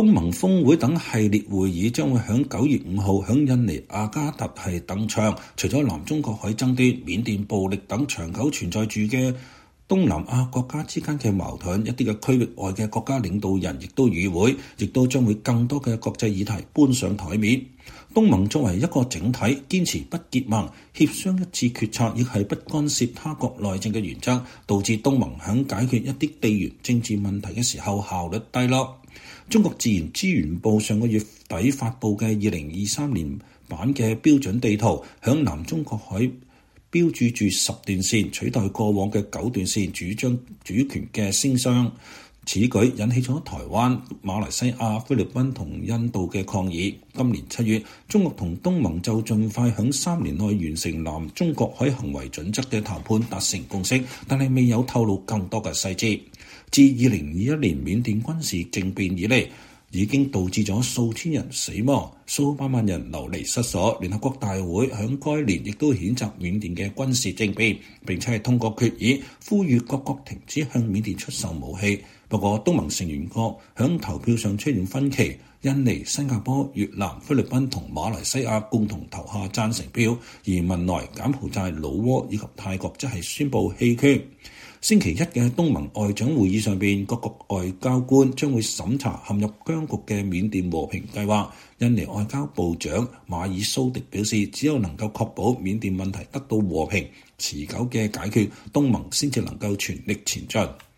東盟峰會等系列會議將會喺9月5號喺印尼雅加達係登場。除咗南中國海爭端、緬甸暴力等長久存在住嘅東南亞國家之間嘅矛盾，一啲嘅區域外嘅國家領導人亦都與會，亦都將會更多嘅國際議題搬上台面。東盟作為一個整體，堅持不結盟、協商一致決策，亦係不干涉他國內政嘅原則，導致東盟喺解決一啲地緣政治問題嘅時候效率低落。中國自然資源部上個月底發布嘅2023年版嘅標準地圖，響南中國海標註住10段線，取代過往嘅9段線，主張主權嘅聲商。此舉引起咗台灣、馬來西亞、菲律賓同印度嘅抗議。今年7月，中國同東盟就盡快響3年內完成南中國海行為準則嘅談判達成共識，但係未有透露更多嘅細節。自2021年緬甸軍事政變以嚟，已經導致咗數千人死亡、數百萬人流離失所。聯合國大會響該年亦都譴責緬甸嘅軍事政變，並且係通過決議，呼籲各國停止向緬甸出售武器。不過，東盟成員國響投票上出現分歧，印尼、新加坡、越南、菲律賓同馬來西亞共同投下贊成票，而文萊、柬埔寨、老撾以及泰國則係宣布棄權。星期一嘅東盟外長會議上邊，各國外交官將會審查陷入僵局嘅緬甸和平計劃。印尼外交部長馬爾蘇迪表示，只有能夠確保緬甸問題得到和平持久嘅解決，東盟先至能夠全力前進。